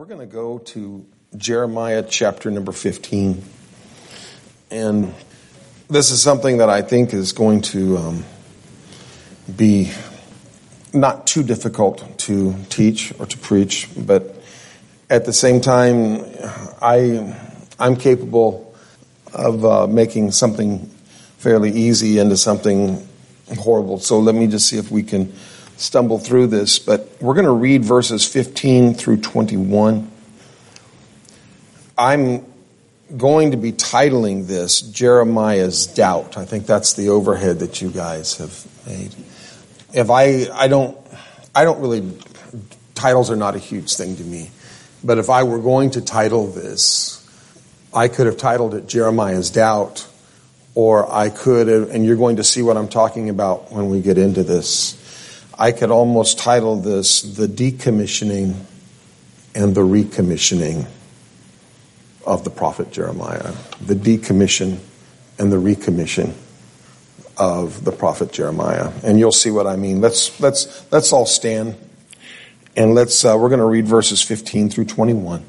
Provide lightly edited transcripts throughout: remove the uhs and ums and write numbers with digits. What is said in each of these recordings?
We're going to go to Jeremiah chapter number 15. And this is something that I think is going to be not too difficult to teach or to preach, but at the same time, I'm capable of making something fairly easy into something horrible. So let me just see if we can stumble through this. But we're going to read verses 15 through 21. I'm going to be titling this Jeremiah's Doubt. I think that's the overhead that you guys have made. If I don't really, titles are not a huge thing to me. But if I were going to title this, I could have titled it Jeremiah's Doubt, or I could have, and you're going to see what I'm talking about when we get into this, I could almost title this The Decommissioning and the Recommissioning of the prophet Jeremiah. The decommission and the recommission of the prophet Jeremiah. And you'll see what I mean. Let's all stand. And we're going to read verses 15 through 21.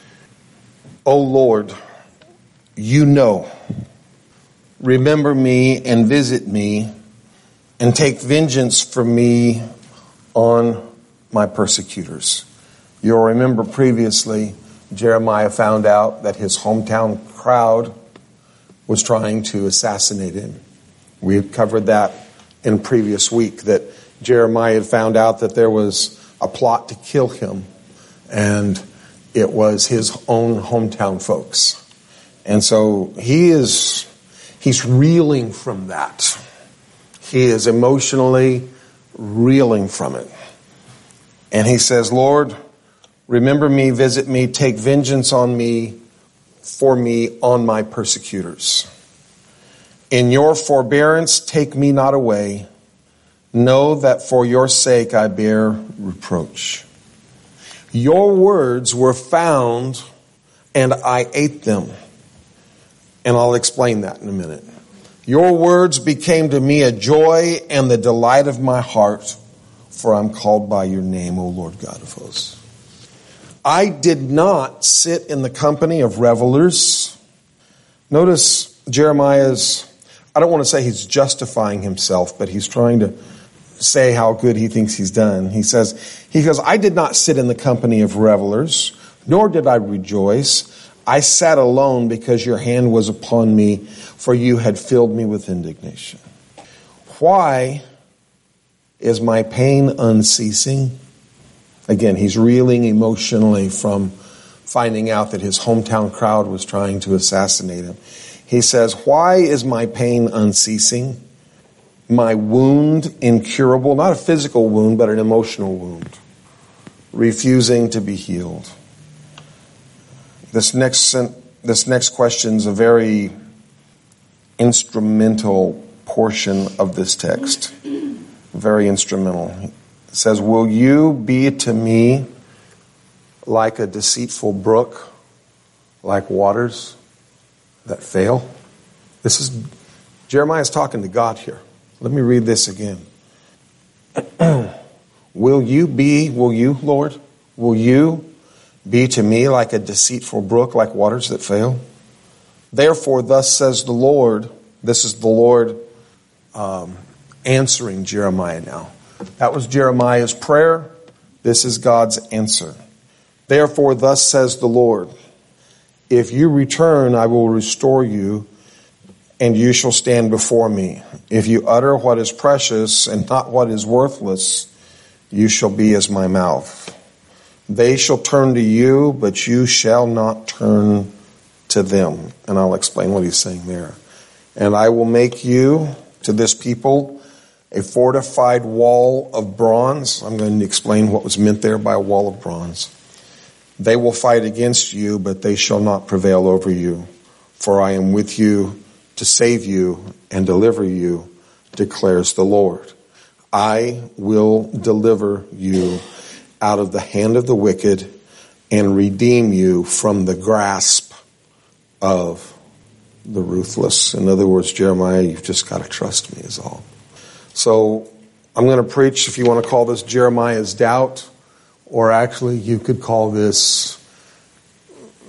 O Lord, you know, remember me and visit me and take vengeance for me on my persecutors. You'll remember previously Jeremiah found out that his hometown crowd was trying to assassinate him. We had covered that in previous week, that Jeremiah had found out that there was a plot to kill him, and it was his own hometown folks. And so he's reeling from that. He is emotionally reeling from it. And he says, Lord, remember me, visit me, take vengeance on me, for me, on my persecutors. In your forbearance, take me not away. Know that for your sake I bear reproach. Your words were found, and I ate them. And I'll explain that in a minute. Your words became to me a joy and the delight of my heart, for I'm called by your name, O Lord God of hosts. I did not sit in the company of revelers. Notice Jeremiah's, I don't want to say he's justifying himself, but he's trying to say how good he thinks he's done. He goes, I did not sit in the company of revelers, nor did I rejoice. I sat alone because your hand was upon me, for you had filled me with indignation. Why is my pain unceasing? Again, he's reeling emotionally from finding out that his hometown crowd was trying to assassinate him. He says, why is my pain unceasing? My wound incurable, not a physical wound, but an emotional wound, refusing to be healed. This next question is a very instrumental portion of this text. Very instrumental. It says, will you be to me like a deceitful brook, like waters that fail? Jeremiah's talking to God here. Let me read this again. Will you, Lord, will you be to me like a deceitful brook, like waters that fail? Therefore, thus says the Lord. This is the Lord answering Jeremiah now. That was Jeremiah's prayer. This is God's answer. Therefore, thus says the Lord, if you return, I will restore you, and you shall stand before me. If you utter what is precious and not what is worthless, you shall be as my mouth. They shall turn to you, but you shall not turn to them. And I'll explain what he's saying there. And I will make you, to this people, a fortified wall of bronze. I'm going to explain what was meant there by a wall of bronze. They will fight against you, but they shall not prevail over you. For I am with you to save you and deliver you, declares the Lord. I will deliver you out of the hand of the wicked and redeem you from the grasp of the ruthless. In other words, Jeremiah, you've just got to trust me is all. So I'm going to preach, if you want to call this Jeremiah's Doubt, or actually you could call this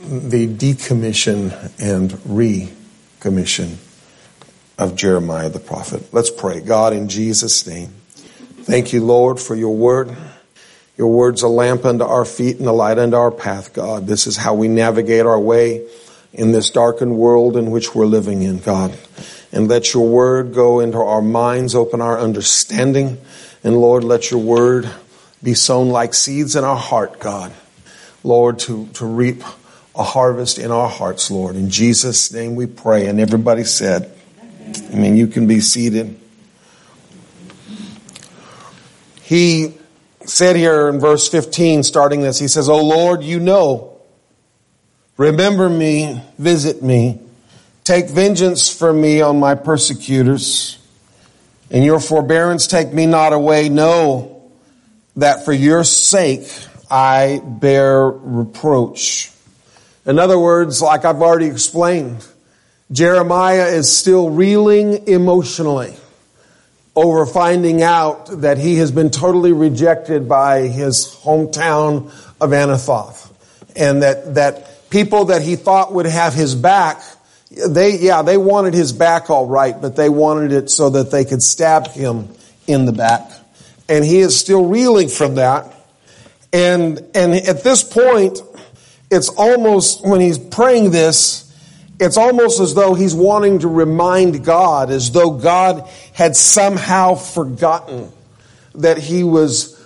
the decommission and recommission of Jeremiah the prophet. Let's pray. God, in Jesus' name, thank you, Lord, for your word. Your word's a lamp unto our feet and a light unto our path, God. This is how we navigate our way in this darkened world in which we're living in, God. And let your word go into our minds, open our understanding. And Lord, let your word be sown like seeds in our heart, God. Lord, to reap a harvest in our hearts, Lord. In Jesus' name we pray. And everybody said, amen. You can be seated. He said here in verse 15, starting this, he says, "O Lord, you know, remember me, visit me, take vengeance for me on my persecutors. In your forbearance take me not away. Know that for your sake I bear reproach." In other words, like I've already explained, Jeremiah is still reeling emotionally over finding out that he has been totally rejected by his hometown of Anathoth. And that people that he thought would have his back, they wanted his back all right, but they wanted it so that they could stab him in the back. And he is still reeling from that. And at this point, it's almost, when he's praying this, it's almost as though he's wanting to remind God, as though God had somehow forgotten that he was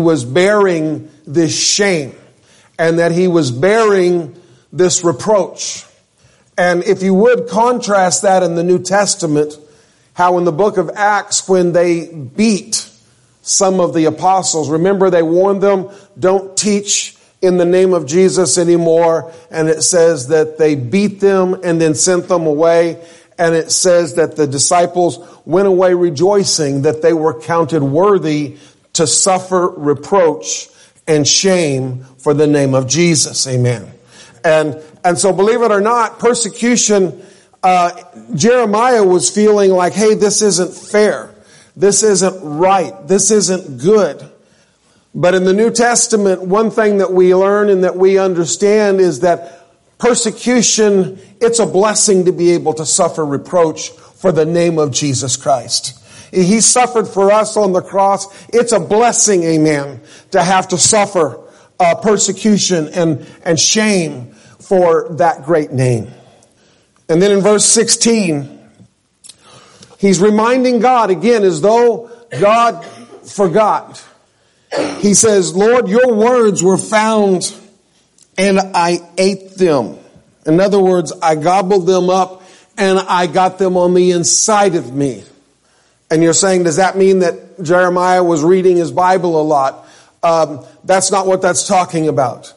bearing this shame and that he was bearing this reproach. And if you would contrast that in the New Testament, how in the book of Acts, when they beat some of the apostles, remember they warned them, don't teach in the name of Jesus anymore. And it says that they beat them and then sent them away. And it says that the disciples went away rejoicing that they were counted worthy to suffer reproach and shame for the name of Jesus. Amen. And so believe it or not, persecution, Jeremiah was feeling like, hey, this isn't fair. This isn't right. This isn't good. But in the New Testament, one thing that we learn and that we understand is that persecution, it's a blessing to be able to suffer reproach for the name of Jesus Christ. He suffered for us on the cross. It's a blessing, amen, to have to suffer persecution and shame for that great name. And then in verse 16, he's reminding God again as though God forgot. He says, Lord, your words were found and I ate them. In other words, I gobbled them up and I got them on the inside of me. And you're saying, does that mean that Jeremiah was reading his Bible a lot? That's not what that's talking about.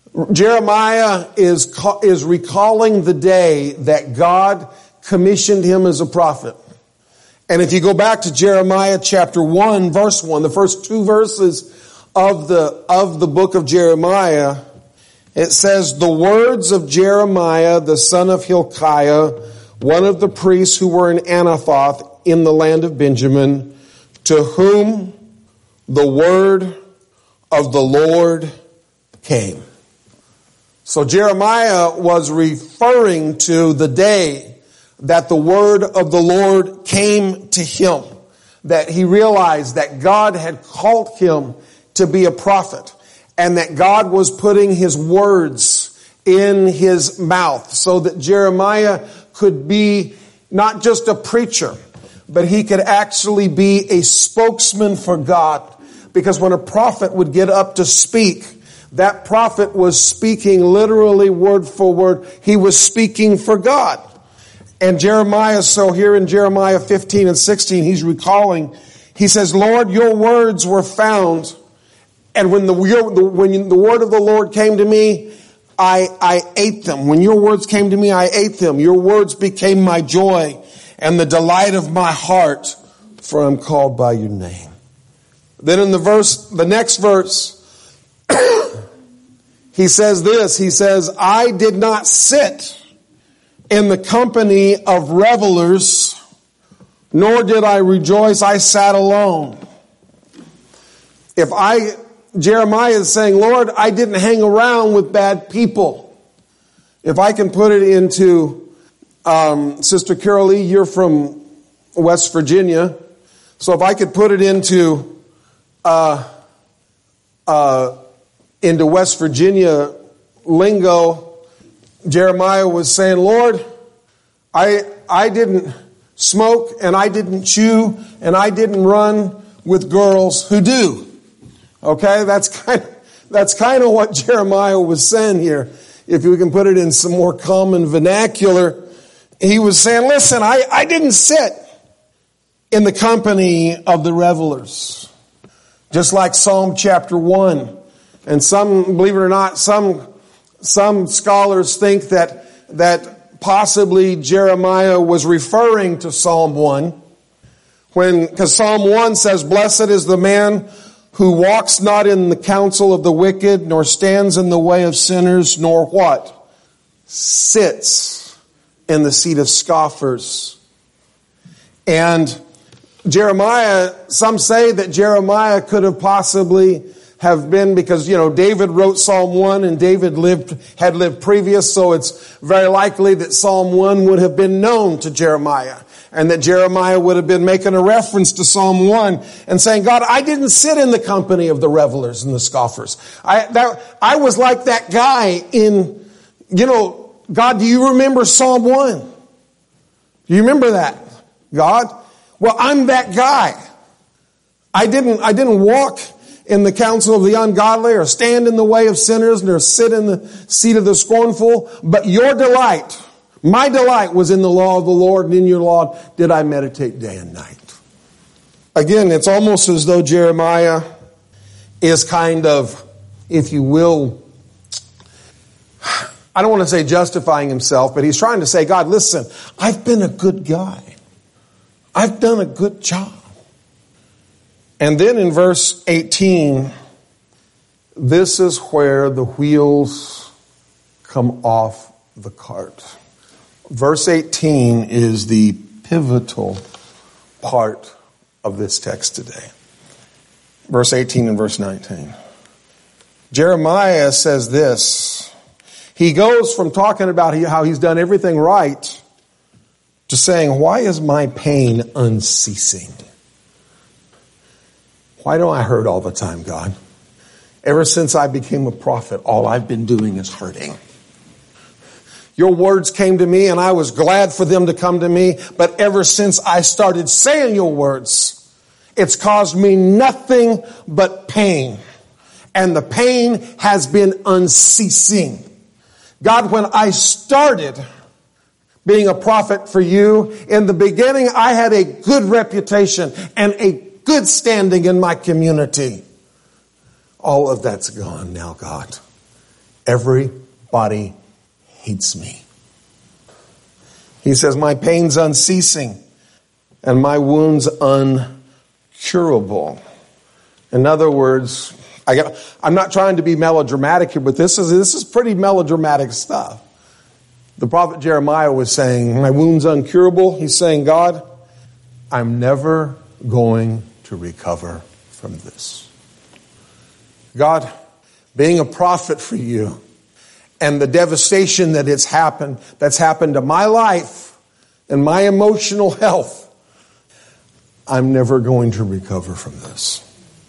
Jeremiah is recalling the day that God commissioned him as a prophet. And if you go back to Jeremiah chapter 1, verse 1, the first two verses of the book of Jeremiah, it says, the words of Jeremiah, the son of Hilkiah, one of the priests who were in Anathoth in the land of Benjamin, to whom the word of the Lord came. So Jeremiah was referring to the day that the word of the Lord came to him, that he realized that God had called him to be a prophet and that God was putting his words in his mouth so that Jeremiah could be not just a preacher, but he could actually be a spokesman for God. Because when a prophet would get up to speak, that prophet was speaking literally word for word. He was speaking for God. And Jeremiah, so here in Jeremiah 15 and 16, he's recalling, he says, Lord, your words were found. And when the word of the Lord came to me, I ate them. When your words came to me, I ate them. Your words became my joy and the delight of my heart, for I'm called by your name. Then in the next verse, he says this, he says, I did not sit in the company of revelers, nor did I rejoice, I sat alone. Jeremiah is saying, Lord, I didn't hang around with bad people. If I can put it into, Sister Carol Lee, you're from West Virginia. So if I could put it into West Virginia lingo, Jeremiah was saying, Lord, I didn't smoke and I didn't chew and I didn't run with girls who do. Okay, that's kind of what Jeremiah was saying here. If we can put it in some more common vernacular, he was saying, listen, I didn't sit in the company of the revelers. Just like Psalm chapter 1. And some, believe it or not, some scholars think that possibly Jeremiah was referring to Psalm 1. Because Psalm 1 says, blessed is the man who walks not in the counsel of the wicked, nor stands in the way of sinners, nor what? Sits in the seat of scoffers. And Jeremiah, some say that Jeremiah could have possibly have been, because, David wrote Psalm 1 and David had lived previous, so it's very likely that Psalm 1 would have been known to Jeremiah. And that Jeremiah would have been making a reference to Psalm 1 and saying, God, I didn't sit in the company of the revelers and the scoffers. I was like that guy in, God, do you remember Psalm 1? Do you remember that, God? Well, I'm that guy. I didn't walk in the counsel of the ungodly or stand in the way of sinners nor sit in the seat of the scornful, but your delight, my delight was in the law of the Lord, and in your law did I meditate day and night. Again, it's almost as though Jeremiah is kind of, if you will, I don't want to say justifying himself, but he's trying to say, God, listen, I've been a good guy. I've done a good job. And then in verse 18, this is where the wheels come off the cart. Verse 18 is the pivotal part of this text today. Verse 18 and verse 19. Jeremiah says this. He goes from talking about how he's done everything right to saying, why is my pain unceasing? Why don't I hurt all the time, God? Ever since I became a prophet, all I've been doing is hurting. Your words came to me and I was glad for them to come to me. But ever since I started saying your words, it's caused me nothing but pain. And the pain has been unceasing. God, when I started being a prophet for you, in the beginning I had a good reputation and a good standing in my community. All of that's gone now, God. Everybody hates me. He says, my pain's unceasing and my wounds uncurable. In other words, I'm not trying to be melodramatic here, but this is pretty melodramatic stuff. The prophet Jeremiah was saying, my wound's uncurable. He's saying, God, I'm never going to recover from this. God, being a prophet for you and the devastation that's happened to my life and my emotional health, I'm never going to recover from this.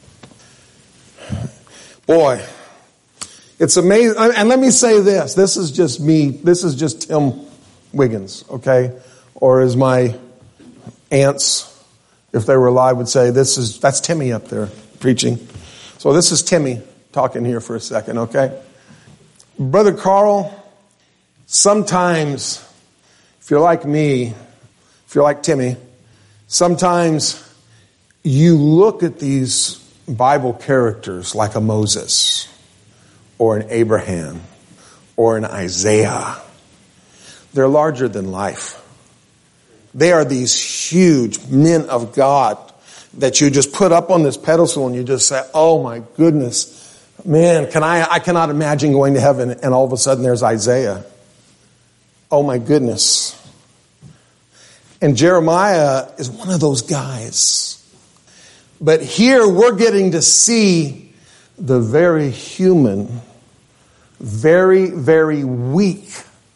Boy, it's amazing. And let me say this. This is just me. This is just Tim Wiggins, okay? Or as my aunts, if they were alive, would say, that's Timmy up there preaching. So this is Timmy talking here for a second, okay? Brother Carl, sometimes, if you're like me, if you're like Timmy, sometimes you look at these Bible characters like a Moses or an Abraham or an Isaiah. They're larger than life. They are these huge men of God that you just put up on this pedestal and you just say, oh my goodness, man, I cannot imagine going to heaven and all of a sudden there's Isaiah. Oh my goodness. And Jeremiah is one of those guys. But here we're getting to see the very human, very, very weak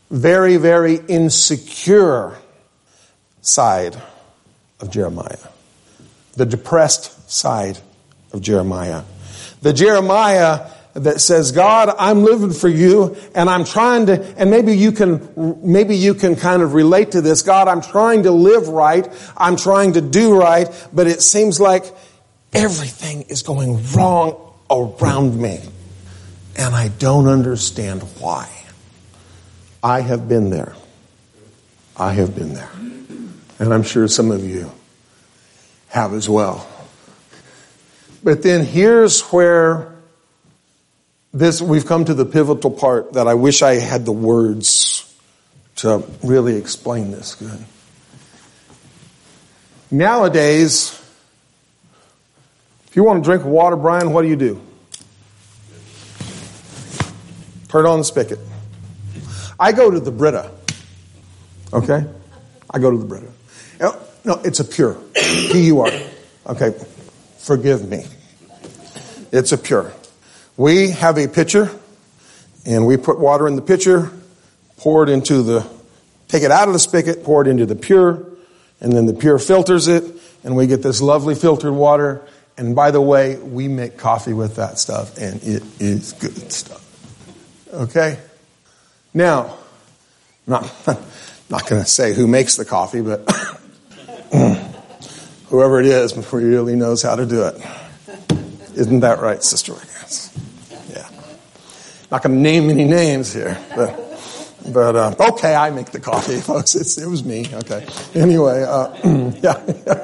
very, very insecure side of Jeremiah. The depressed side of Jeremiah. The Jeremiah that says, God, I'm living for you, and I'm trying to, and maybe you can kind of relate to this. God, I'm trying to live right. I'm trying to do right, but it seems like everything is going wrong around me, and I don't understand why. I have been there. I have been there. And I'm sure some of you have as well. But then here's where we've come to the pivotal part that I wish I had the words to really explain this good. Nowadays, if you want to drink water, Brian, what do? Turn on the spigot. I go to the Brita. Okay? I go to the Brita. No, it's a Pure. P-U-R. Okay. Forgive me. It's a Pure. We have a pitcher, and we put water in the pitcher, take it out of the spigot, pour it into the Pure, and then the Pure filters it, and we get this lovely filtered water. And by the way, we make coffee with that stuff, and it is good stuff. Okay? Now, not going to say who makes the coffee, but whoever it is really knows how to do it. Isn't that right, Sister Wiggins? Yeah. Not going to name any names here, but okay, I make the coffee, folks. It was me. Okay. Anyway, yeah.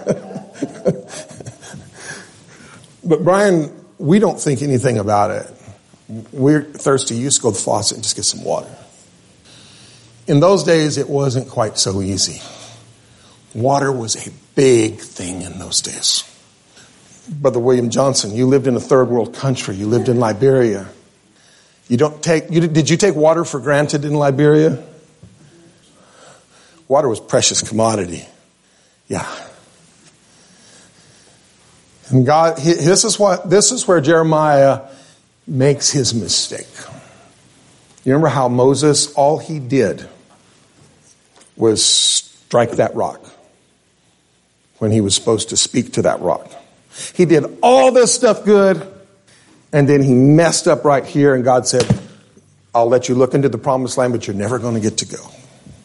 But Brian, we don't think anything about it. We're thirsty. You just go to the faucet and just get some water. In those days, it wasn't quite so easy. Water was a big thing in those days. Brother William Johnson, you lived in a third world country. You lived in Liberia. Did you take water for granted in Liberia? Water was a precious commodity. Yeah. And God, this is where Jeremiah makes his mistake. You remember how Moses, all he did was strike that rock when he was supposed to speak to that rock. He did all this stuff good, and then he messed up right here, and God said, I'll let you look into the promised land, but you're never going to get to go.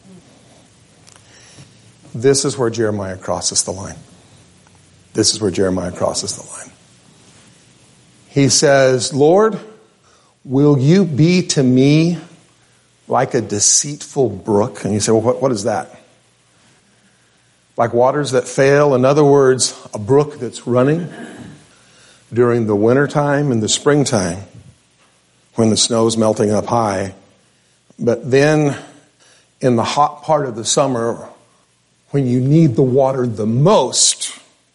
This is where Jeremiah crosses the line. This is where Jeremiah crosses the line. He says, Lord, will you be to me like a deceitful brook? And you say, well, what is that? Like waters that fail. In other words, a brook that's running during the wintertime and the springtime when the snow's melting up high. But then in the hot part of the summer, when you need the water the most,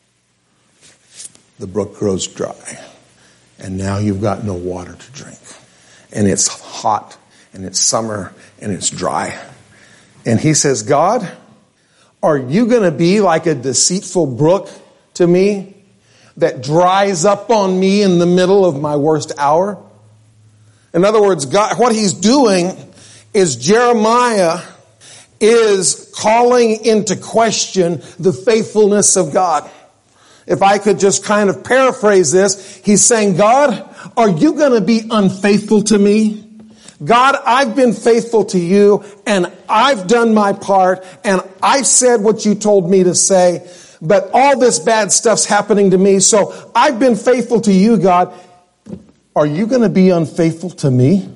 the brook grows dry. And now you've got no water to drink. And it's hot, and it's summer, and it's dry. And he says, God, are you going to be like a deceitful brook to me that dries up on me in the middle of my worst hour? In other words, God, what he's doing is Jeremiah is calling into question the faithfulness of God. If I could just kind of paraphrase this, he's saying, God, are you going to be unfaithful to me? God, I've been faithful to you, and I've done my part, and I've said what you told me to say, but all this bad stuff's happening to me, so I've been faithful to you, God. Are you going to be unfaithful to me?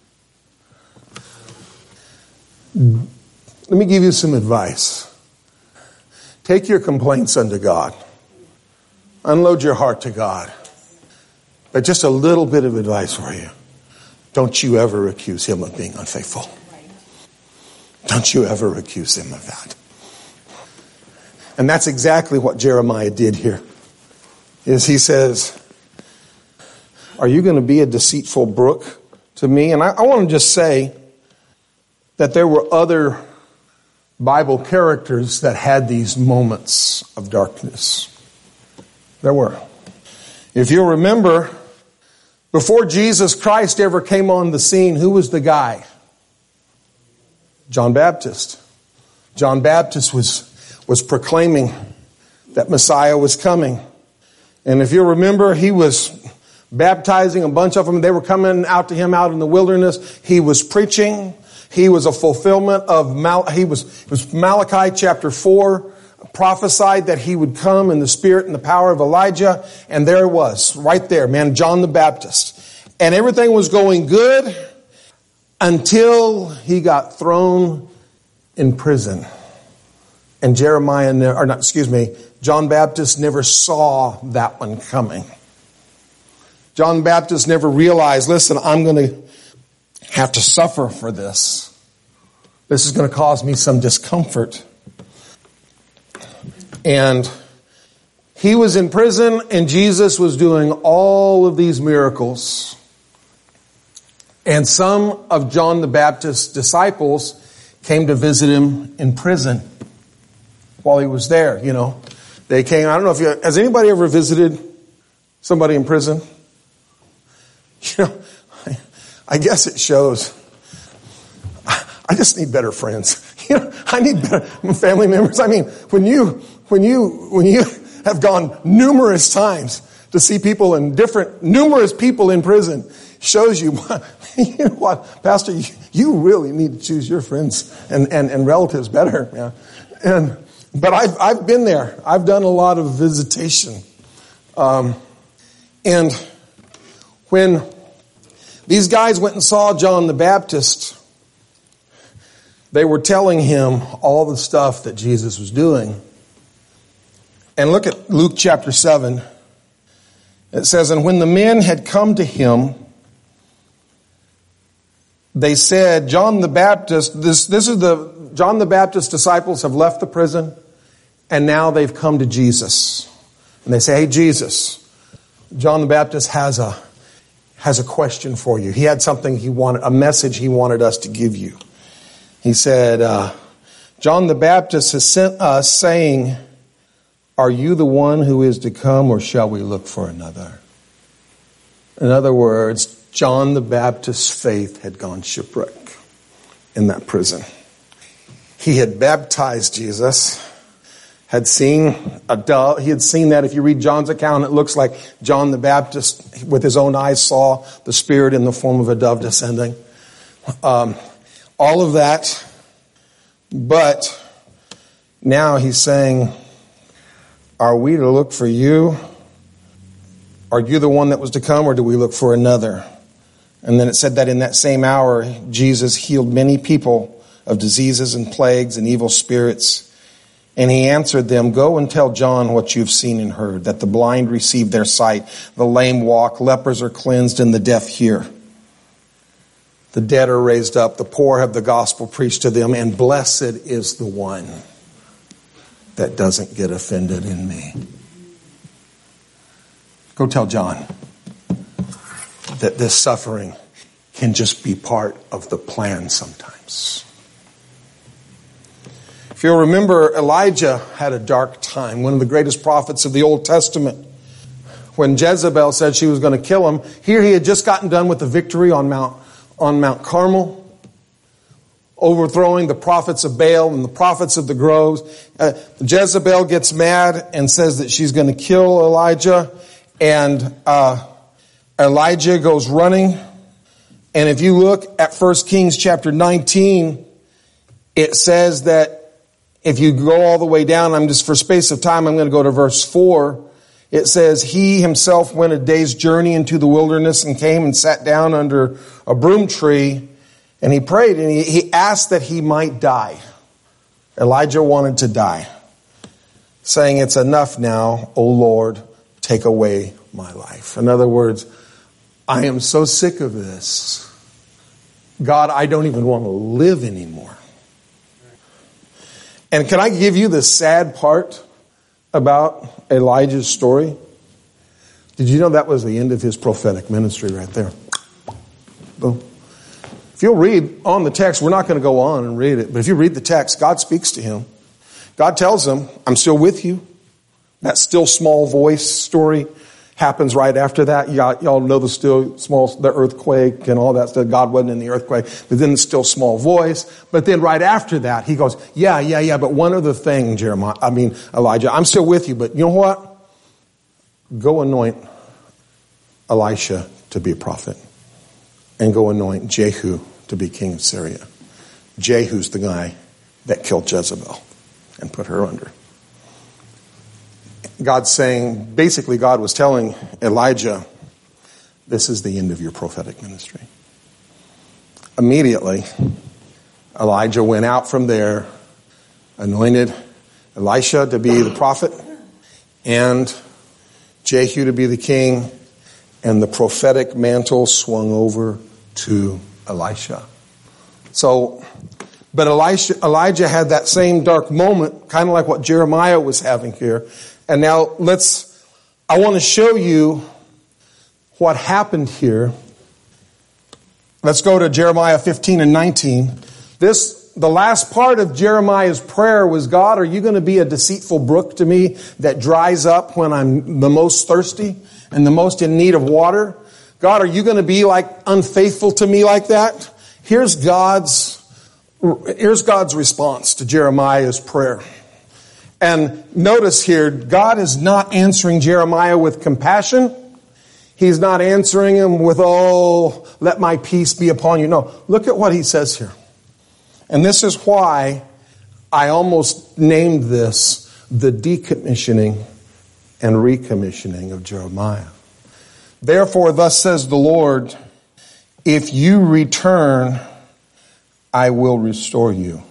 Let me give you some advice. Take your complaints unto God. Unload your heart to God. But just a little bit of advice for you. Don't you ever accuse him of being unfaithful. Don't you ever accuse him of that. And that's exactly what Jeremiah did here. Is he says, are you going to be a deceitful brook to me? And I want to just say that there were other Bible characters that had these moments of darkness. There were. If you'll remember, before Jesus Christ ever came on the scene, who was the guy? John Baptist. John Baptist was proclaiming that Messiah was coming. And if you remember, he was baptizing a bunch of them. They were coming out to him out in the wilderness. He was preaching. He was a fulfillment of it was Malachi chapter 4 prophesied that he would come in the spirit and the power of Elijah. And there it was, right there, man, John the Baptist. And everything was going good until he got thrown in prison. And John Baptist never saw that one coming. John Baptist never realized, listen, I'm going to have to suffer for this. This is going to cause me some discomfort. And he was in prison, and Jesus was doing all of these miracles. And some of John the Baptist's disciples came to visit him in prison while he was there, you know. They came, I don't know if has anybody ever visited somebody in prison? You know, I guess it shows. I just need better friends. You know, I need better family members. I mean, when you have gone numerous times to see people in numerous people in prison, shows you, you know what, Pastor, you really need to choose your friends and relatives better. Yeah. But I've been there. I've done a lot of visitation. And when these guys went and saw John the Baptist, they were telling him all the stuff that Jesus was doing. And look at Luke chapter 7. It says, and when the men had come to him, they said, John the Baptist, John the Baptist's disciples have left the prison, and now they've come to Jesus. And they say, hey, Jesus, John the Baptist has a question for you. He had something a message he wanted us to give you. He said, John the Baptist has sent us saying, are you the one who is to come, or shall we look for another? In other words, John the Baptist's faith had gone shipwreck in that prison. He had baptized Jesus, had seen a dove. He had seen that. If you read John's account, it looks like John the Baptist with his own eyes saw the Spirit in the form of a dove descending. All of that. But now he's saying, are we to look for you? Are you the one that was to come, or do we look for another? And then it said that in that same hour, Jesus healed many people of diseases and plagues and evil spirits. And he answered them, go and tell John what you've seen and heard, that the blind receive their sight, the lame walk, lepers are cleansed, and the deaf hear. The dead are raised up, the poor have the gospel preached to them, and blessed is the one that doesn't get offended in me. Go tell John that this suffering can just be part of the plan sometimes. If you'll remember, Elijah had a dark time, one of the greatest prophets of the Old Testament. When Jezebel said she was going to kill him, here he had just gotten done with the victory on Mount Carmel, overthrowing the prophets of Baal and the prophets of the groves. Jezebel gets mad and says that she's going to kill Elijah, and Elijah goes running. And if you look at 1 Kings chapter 19, it says that if you go all the way down, for space of time, I'm going to go to verse 4. It says, he himself went a day's journey into the wilderness and came and sat down under a broom tree, and he prayed, and he asked that he might die. Elijah wanted to die, saying, it's enough now, O Lord, take away my life. In other words, I am so sick of this. God, I don't even want to live anymore. And can I give you the sad part about Elijah's story? Did you know that was the end of his prophetic ministry right there? Boom. If you'll read on the text, we're not going to go on and read it, but if you read the text, God speaks to him. God tells him, I'm still with you. That still small voice story happens right after that. Y'all know the earthquake and all that stuff. God wasn't in the earthquake, but then the still small voice. But then right after that, he goes, yeah. But one other thing, Elijah, I'm still with you, but you know what? Go anoint Elisha to be a prophet, and go anoint Jehu to be king of Syria. Jehu's the guy that killed Jezebel and put her under. Basically God was telling Elijah, this is the end of your prophetic ministry. Immediately, Elijah went out from there, anointed Elisha to be the prophet, and Jehu to be the king, and the prophetic mantle swung over to Elisha. But Elijah had that same dark moment, kind of like what Jeremiah was having here. And now I want to show you what happened here. Let's go to Jeremiah 15 and 19. The last part of Jeremiah's prayer was, God, are you going to be a deceitful brook to me that dries up when I'm the most thirsty and the most in need of water? God, are you going to be unfaithful to me like that? Here's God's response to Jeremiah's prayer. And notice here, God is not answering Jeremiah with compassion. He's not answering him with, oh, let my peace be upon you. No, look at what he says here. And this is why I almost named this the decommissioning and recommissioning of Jeremiah. Therefore, thus says the Lord, if you return, I will restore you.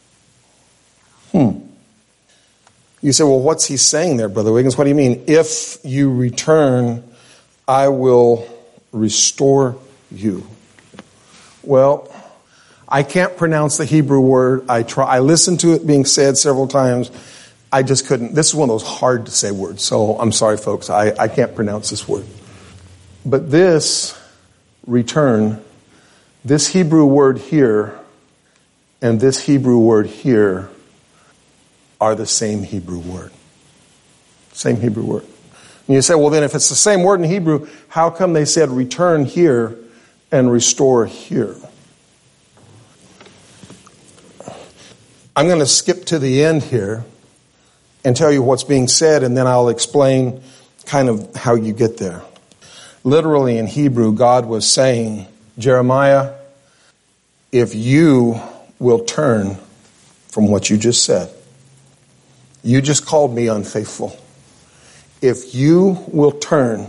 You say, well, what's he saying there, Brother Wiggins? What do you mean? If you return, I will restore you. Well, I can't pronounce the Hebrew word. I listened to it being said several times. I just couldn't. This is one of those hard to say words. So I'm sorry, folks. I can't pronounce this word. But this return, this Hebrew word here, and this Hebrew word here are the same Hebrew word. Same Hebrew word. And you say, well, then if it's the same word in Hebrew, how come they said return here and restore here? I'm going to skip to the end here and tell you what's being said, and then I'll explain kind of how you get there. Literally in Hebrew, God was saying, Jeremiah, if you will turn from what you just said, you just called me unfaithful. If you will turn,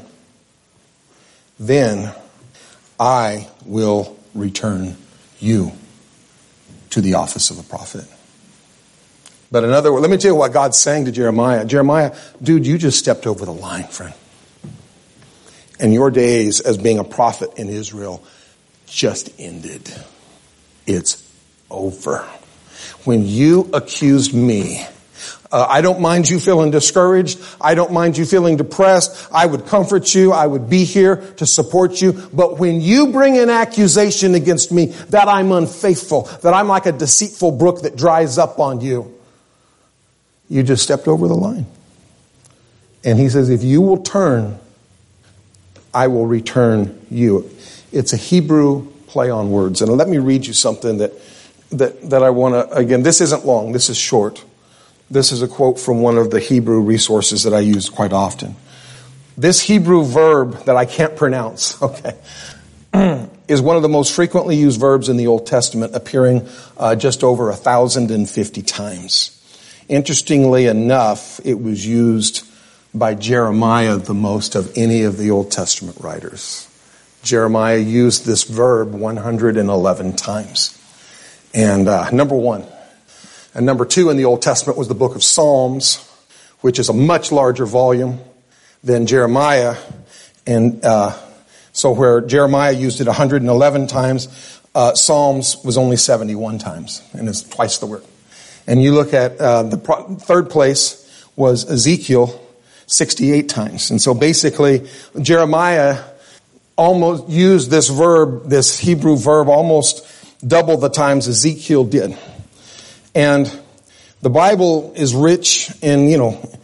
then I will return you to the office of a prophet. But in other words, let me tell you what God's saying to Jeremiah. Jeremiah, dude, you just stepped over the line, friend. And your days as being a prophet in Israel just ended. It's over. When you accused me, I don't mind you feeling discouraged. I don't mind you feeling depressed. I would comfort you. I would be here to support you. But when you bring an accusation against me that I'm unfaithful, that I'm like a deceitful brook that dries up on you, you just stepped over the line. And he says, if you will turn, I will return you. It's a Hebrew play on words. And let me read you something that I want to, again, this isn't long, this is short. This is a quote from one of the Hebrew resources that I use quite often. This Hebrew verb that I can't pronounce, is one of the most frequently used verbs in the Old Testament, appearing just over 1,050 times. Interestingly enough, it was used by Jeremiah the most of any of the Old Testament writers. Jeremiah used this verb 111 times. And number one. And number two in the Old Testament was the book of Psalms, which is a much larger volume than Jeremiah. And so where Jeremiah used it 111 times, Psalms was only 71 times, and it's twice the word. And you look at the third place was Ezekiel, 68 times. And so basically, Jeremiah almost used this verb, this Hebrew verb, almost double the times Ezekiel did. And the Bible is rich in,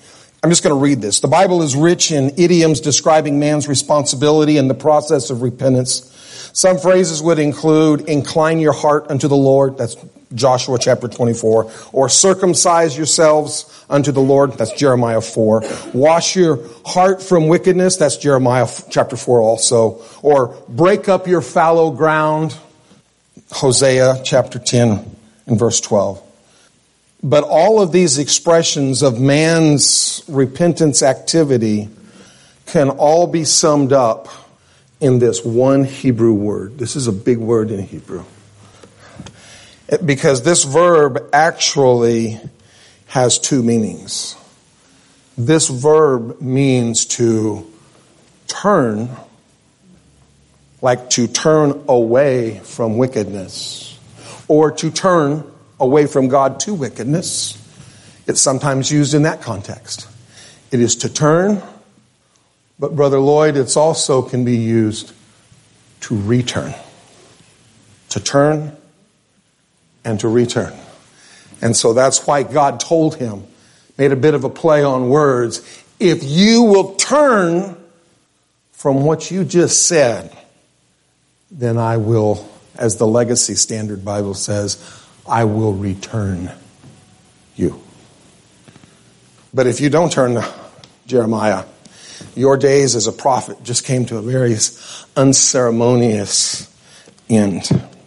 I'm just going to read this. The Bible is rich in idioms describing man's responsibility in the process of repentance. Some phrases would include, incline your heart unto the Lord. That's Joshua chapter 24. Or circumcise yourselves unto the Lord. That's Jeremiah 4. Wash your heart from wickedness. That's Jeremiah chapter 4 also. Or break up your fallow ground. Hosea chapter 10 and verse 12. But all of these expressions of man's repentance activity can all be summed up in this one Hebrew word. This is a big word in Hebrew. Because this verb actually has two meanings. This verb means to turn, like to turn away from wickedness, or to turn away from God to wickedness. It's sometimes used in that context. It is to turn, but Brother Lloyd, it's also can be used to return. To turn and to return. And so that's why God told him, made a bit of a play on words, if you will turn from what you just said, then I will, as the Legacy Standard Bible says, I will return you. But if you don't turn, Jeremiah, your days as a prophet just came to a very unceremonious end.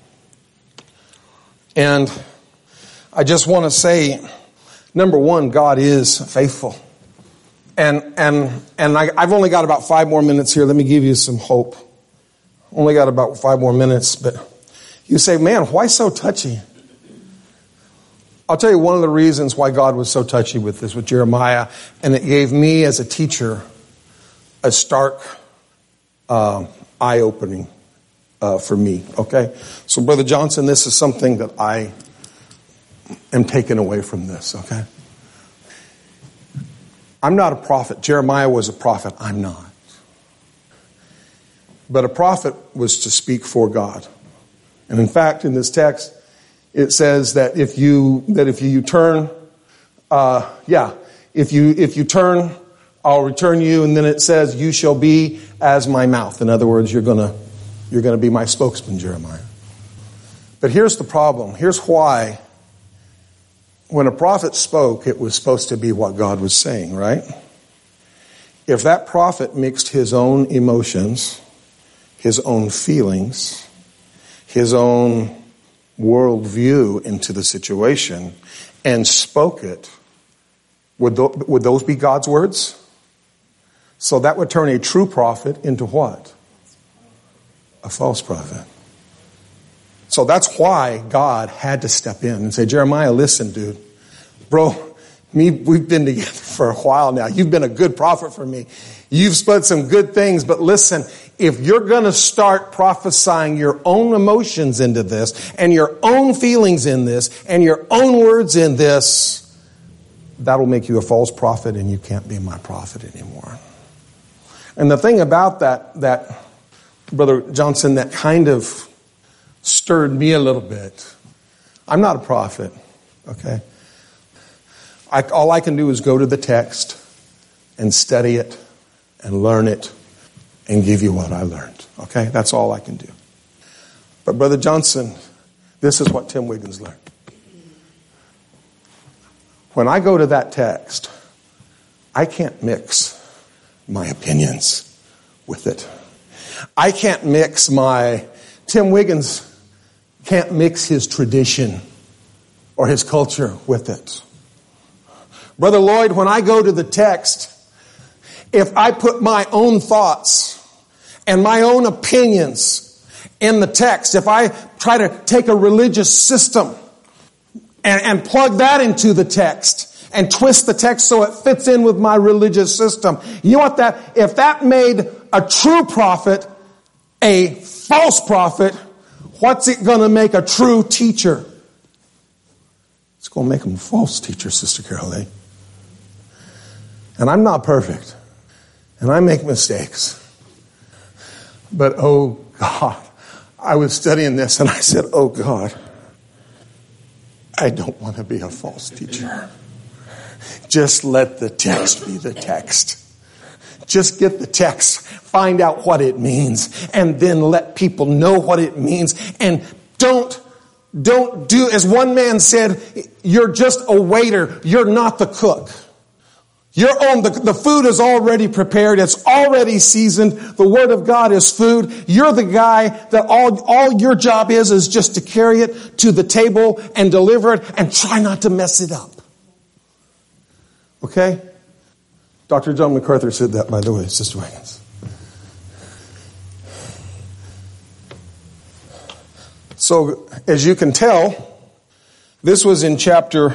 And I just want to say, number one, God is faithful. And I've only got about 5 more minutes here. Let me give you some hope. Only got about 5 more minutes, but you say, man, why so touchy? I'll tell you one of the reasons why God was so touchy with this, with Jeremiah, and it gave me as a teacher a stark eye-opening for me, okay? So, Brother Johnson, this is something that I am taken away from this, okay? I'm not a prophet. Jeremiah was a prophet. I'm not. But a prophet was to speak for God. And in fact, in this text, it says that if you turn, if you turn, I'll return you. And then it says, you shall be as my mouth. In other words, you're gonna be my spokesman, Jeremiah. But here's the problem. Here's why. When a prophet spoke, it was supposed to be what God was saying, right? If that prophet mixed his own emotions, his own feelings, his own worldview into the situation and spoke it, would those be God's words? So that would turn a true prophet into what? A false prophet. So that's why God had to step in and say, Jeremiah, listen, dude. Bro, we've been together for a while now. You've been a good prophet for me. You've spoken some good things, but listen, if you're going to start prophesying your own emotions into this, and your own feelings in this, and your own words in this, that'll make you a false prophet, and you can't be my prophet anymore. And the thing about that Brother Johnson, that kind of stirred me a little bit. I'm not a prophet, okay? All I can do is go to the text and study it and learn it and give you what I learned, okay? That's all I can do. But Brother Johnson, this is what Tim Wiggins learned. When I go to that text, I can't mix my opinions with it. I can't mix Tim Wiggins can't mix his tradition or his culture with it. Brother Lloyd, when I go to the text, if I put my own thoughts and my own opinions in the text, if I try to take a religious system and plug that into the text and twist the text so it fits in with my religious system, you know what if that made a true prophet a false prophet, what's it going to make a true teacher? It's going to make him a false teacher, Sister Carol A. And I'm not perfect. And I make mistakes. But oh God, I was studying this and I said, oh God, I don't want to be a false teacher. Just let the text be the text. Just get the text, find out what it means, and then let people know what it means. And don't do, as one man said, you're just a waiter. You're not the cook. The food is already prepared. It's already seasoned. The Word of God is food. You're the guy that all your job is just to carry it to the table and deliver it and try not to mess it up. Okay? Dr. John MacArthur said that, by the way, Sister Wiggins. So, as you can tell, this was in chapter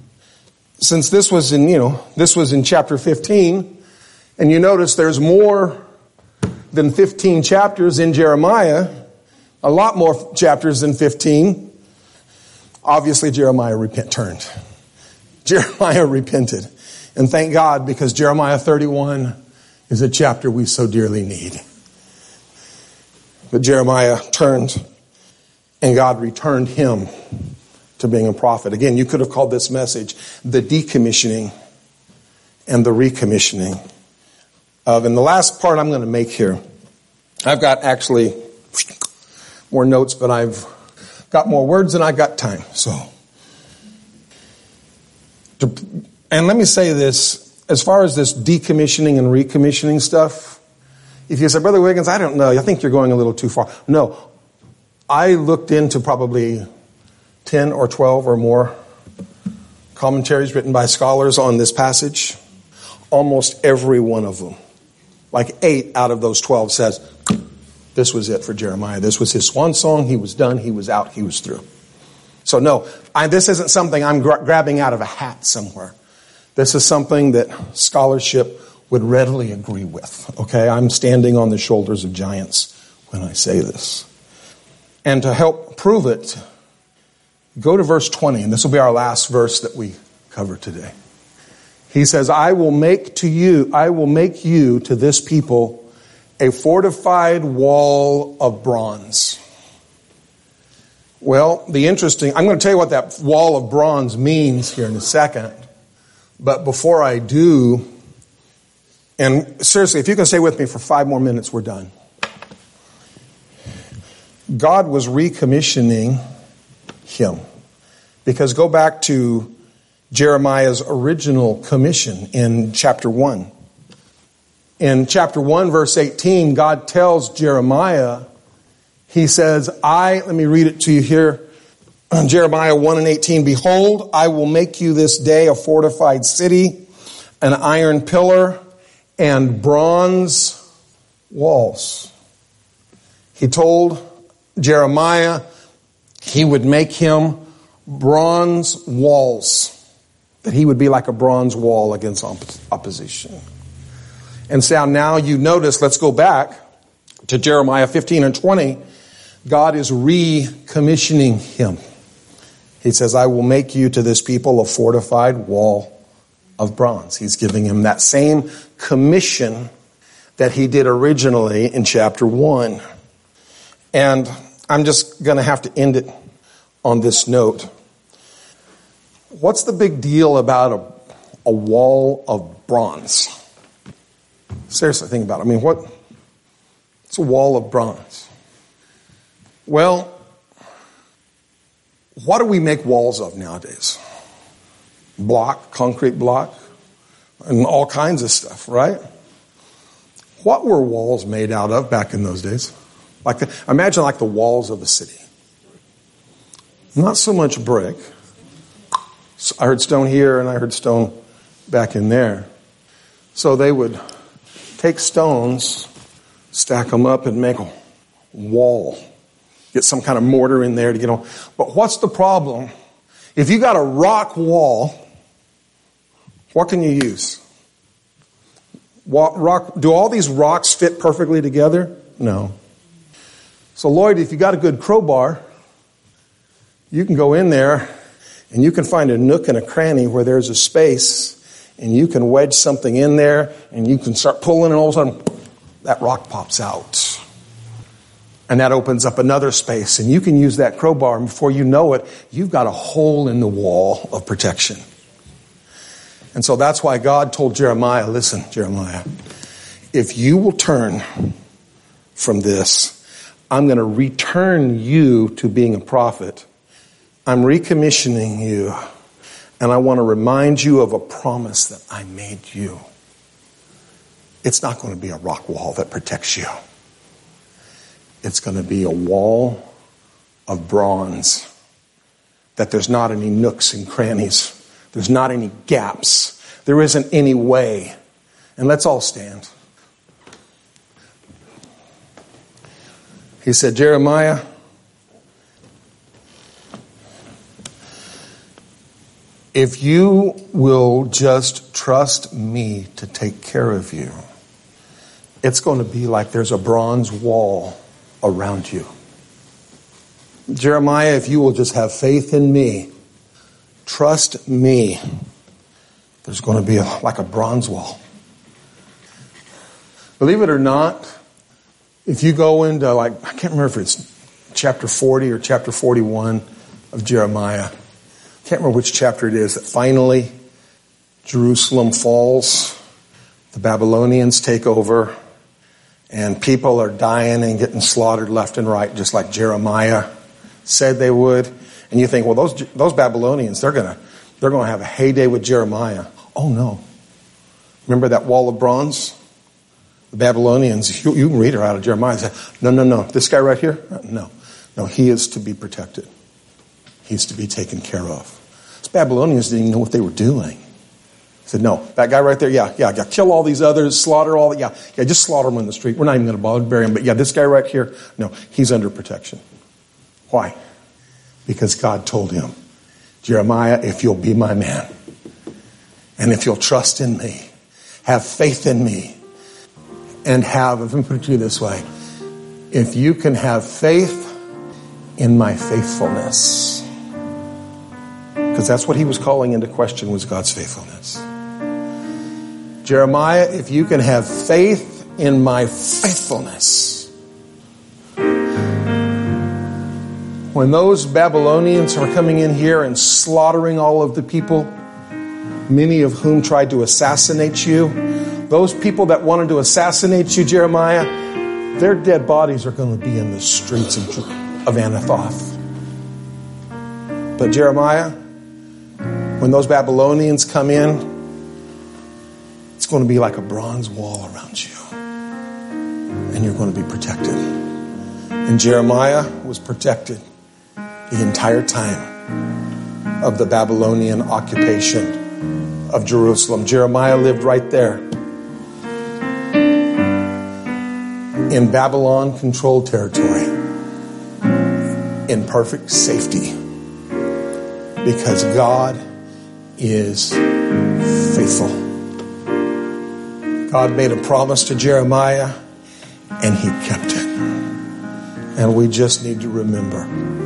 15, and you notice there's more than 15 chapters in Jeremiah, a lot more chapters than 15. Obviously, Jeremiah repented. And thank God, because Jeremiah 31 is a chapter we so dearly need. But Jeremiah turned, and God returned him to being a prophet. Again, you could have called this message the decommissioning and the recommissioning of. And the last part I'm going to make here, I've got actually more notes, but I've got more words than I've got time. And let me say this, as far as this decommissioning and recommissioning stuff, if you say, Brother Wiggins, I don't know, I think you're going a little too far. No, I looked into probably 10 or 12 or more commentaries written by scholars on this passage. Almost every one of them, like 8 out of those 12 says, this was it for Jeremiah. This was his swan song. He was done. He was out. He was through. So no, this isn't something I'm grabbing out of a hat somewhere. This is something that scholarship would readily agree with. Okay, I'm standing on the shoulders of giants when I say this. And to help prove it, go to verse 20, and this will be our last verse that we cover today. He says, I will make you to this people a fortified wall of bronze. Well, I'm going to tell you what that wall of bronze means here in a second. But before I do, and seriously, if you can stay with me for 5 more minutes, we're done. God was recommissioning him. Because go back to Jeremiah's original commission in chapter 1. In chapter 1, verse 18, God tells Jeremiah, he says, let me read it to you here. Jeremiah 1:18, behold, I will make you this day a fortified city, an iron pillar, and bronze walls. He told Jeremiah he would make him bronze walls, that he would be like a bronze wall against opposition. And so now you notice, let's go back to Jeremiah 15:20. God is recommissioning him. He says, I will make you to this people a fortified wall of bronze. He's giving him that same commission that he did originally in chapter 1. And I'm just going to have to end it on this note. What's the big deal about a wall of bronze? Seriously, think about it. I mean, it's a wall of bronze. Well, what do we make walls of nowadays? Concrete block, and all kinds of stuff, right? What were walls made out of back in those days? Imagine the walls of a city. Not so much brick. I heard stone here and I heard stone back in there. So they would take stones, stack them up and make a wall. Get some kind of mortar in there to get on. But what's the problem? If you got a rock wall, what can you use? Do all these rocks fit perfectly together? No. So Lloyd, if you got a good crowbar, you can go in there and you can find a nook and a cranny where there's a space, and you can wedge something in there and you can start pulling, and all of a sudden that rock pops out. And that opens up another space, and you can use that crowbar, and before you know it, you've got a hole in the wall of protection. And so that's why God told Jeremiah, listen, Jeremiah, if you will turn from this, I'm going to return you to being a prophet. I'm recommissioning you. And I want to remind you of a promise that I made you. It's not going to be a rock wall that protects you. It's going to be a wall of bronze. That there's not any nooks and crannies. There's not any gaps. There isn't any way. And let's all stand. He said, Jeremiah, if you will just trust me to take care of you, it's going to be like there's a bronze wall around you. Jeremiah, if you will just have faith in me, trust me, there's going to be like a bronze wall. Believe it or not, if you go into I can't remember if it's chapter 40 or chapter 41 of Jeremiah. I can't remember which chapter it is, that finally Jerusalem falls, the Babylonians take over, and people are dying and getting slaughtered left and right, just like Jeremiah said they would. And you think, well, those Babylonians, they're going to have a heyday with Jeremiah. Oh no. Remember that wall of bronze? The Babylonians, you can read her out of Jeremiah. Say, no. This guy right here? No, he is to be protected. He's to be taken care of. Those Babylonians didn't even know what they were doing. He said, no, that guy right there, yeah, kill all these others, slaughter all, yeah, just slaughter them in the street. We're not even going to bother to bury him. But yeah, this guy right here, no, he's under protection. Why? Because God told him, Jeremiah, if you'll be my man, and if you'll trust in me, have faith in me, and let me put it to you this way, if you can have faith in my faithfulness, because that's what he was calling into question, was God's faithfulness. Jeremiah, if you can have faith in my faithfulness, when those Babylonians are coming in here and slaughtering all of the people, many of whom tried to assassinate you, those people that wanted to assassinate you, Jeremiah, their dead bodies are going to be in the streets of Anathoth. But Jeremiah, when those Babylonians come in, it's going to be like a bronze wall around you. And you're going to be protected. And Jeremiah was protected the entire time of the Babylonian occupation of Jerusalem. Jeremiah lived right there in Babylon-controlled territory in perfect safety, because God is faithful. God made a promise to Jeremiah, and he kept it. And we just need to remember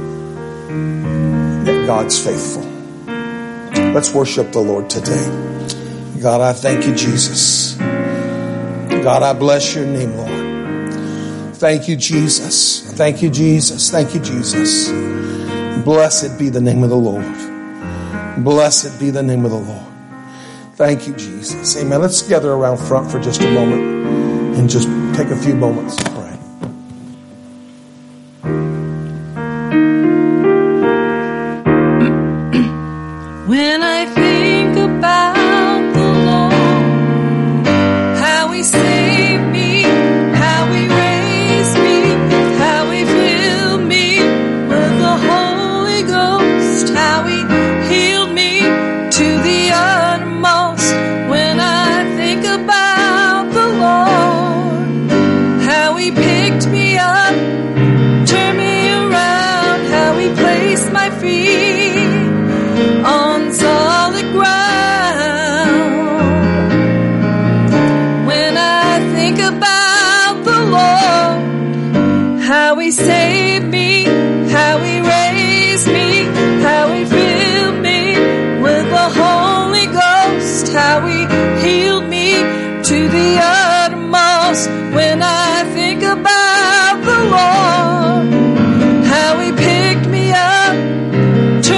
that God's faithful. Let's worship the Lord today. God, I thank you, Jesus. God, I bless your name, Lord. Thank you, Jesus. Thank you, Jesus. Thank you, Jesus. Blessed be the name of the Lord. Blessed be the name of the Lord. Thank you, Jesus. Amen. Let's gather around front for just a moment and just take a few moments to pray. When I think about the Lord, how he saved me, how he raised me, how he filled me with the Holy Ghost, how he healed me to the uttermost. When I think about the Lord, how he picked me up, turned me around, how he placed my feet on solid ground. When I think about the Lord, how he saved me, how he raised me, how he filled me with the Holy Ghost, how he healed me to the uttermost. When I think about the Lord, how he picked me up,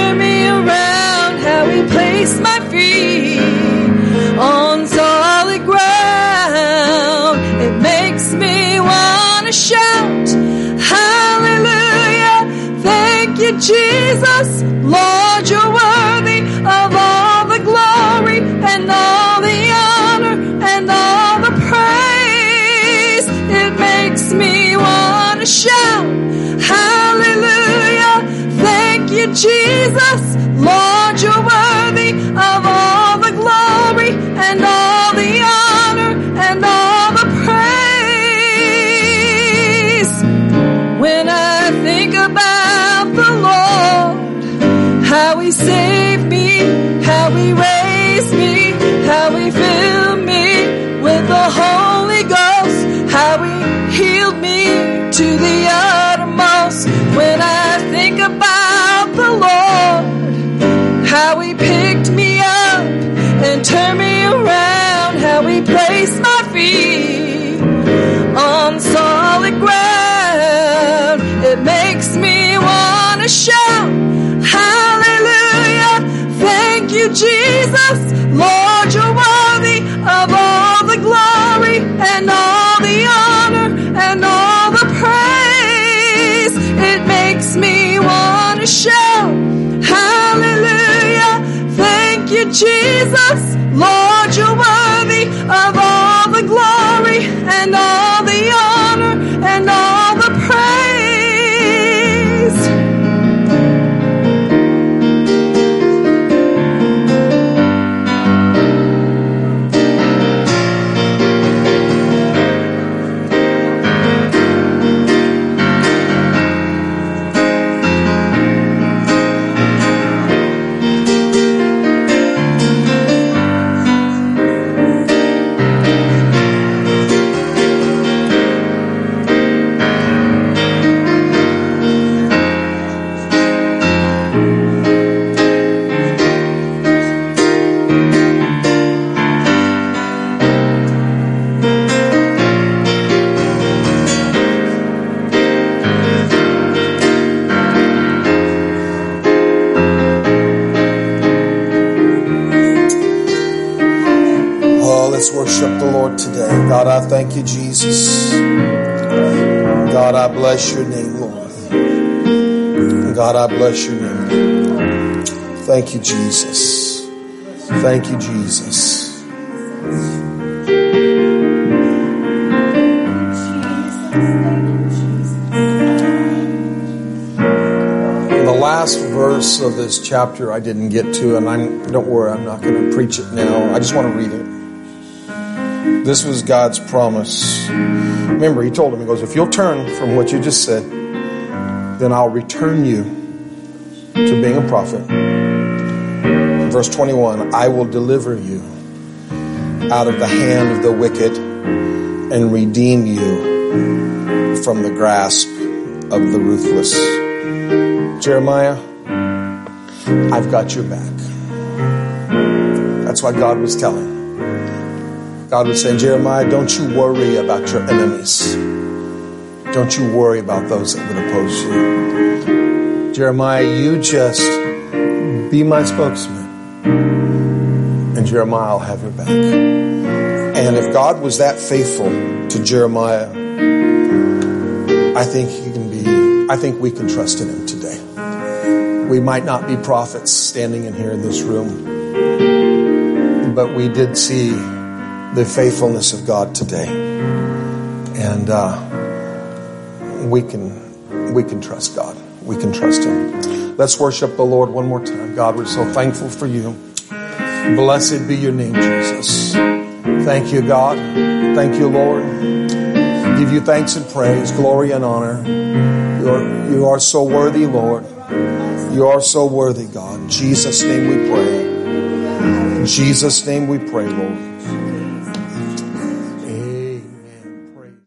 Jesus. Lord, you're worthy of all the glory and all the honor and all the praise. It makes me want to shout, hallelujah. Thank you, Jesus. Lord, you're worthy of all the glory and all the honor and all the praise. When I think about the Lord, how He saved me, how He raised me, how He filled me with the Holy Ghost, how He healed me to the uttermost. When I think about the Lord, how He picked me up and turned me around, how He placed my feet on solid ground, it makes me want to shout, hallelujah. Thank you, Jesus. Lord, you're worthy of all the glory and all the honor and all the praise. It makes me want to shout, hallelujah. Thank you, Jesus. Lord, you're worthy of all the glory and all the honor and all the praise. Let's worship the Lord today. God, I thank you, Jesus. God, I bless your name, Lord. God, I bless your name. Thank you, Jesus. Thank you, Jesus. The last verse of this chapter I didn't get to, and don't worry, I'm not going to preach it now. I just want to read it. This was God's promise. Remember, He told him, He goes, if you'll turn from what you just said, then I'll return you to being a prophet. Verse 21, I will deliver you out of the hand of the wicked and redeem you from the grasp of the ruthless. Jeremiah, I've got your back. That's what God was telling. God was saying, Jeremiah, don't you worry about your enemies. Don't you worry about those that would oppose you. Jeremiah, you just be my spokesman. And Jeremiah will have your back. And if God was that faithful to Jeremiah, I think we can trust in Him today. We might not be prophets standing in here in this room, but we did see the faithfulness of God today, and we can trust God. We can trust Him. Let's worship the Lord one more time. God, we're so thankful for you. Blessed be your name, Jesus. Thank you, God. Thank you, Lord. Give you thanks and praise, glory and honor. You are so worthy, Lord. You are so worthy, God. In Jesus' name we pray. In Jesus' name we pray, Lord.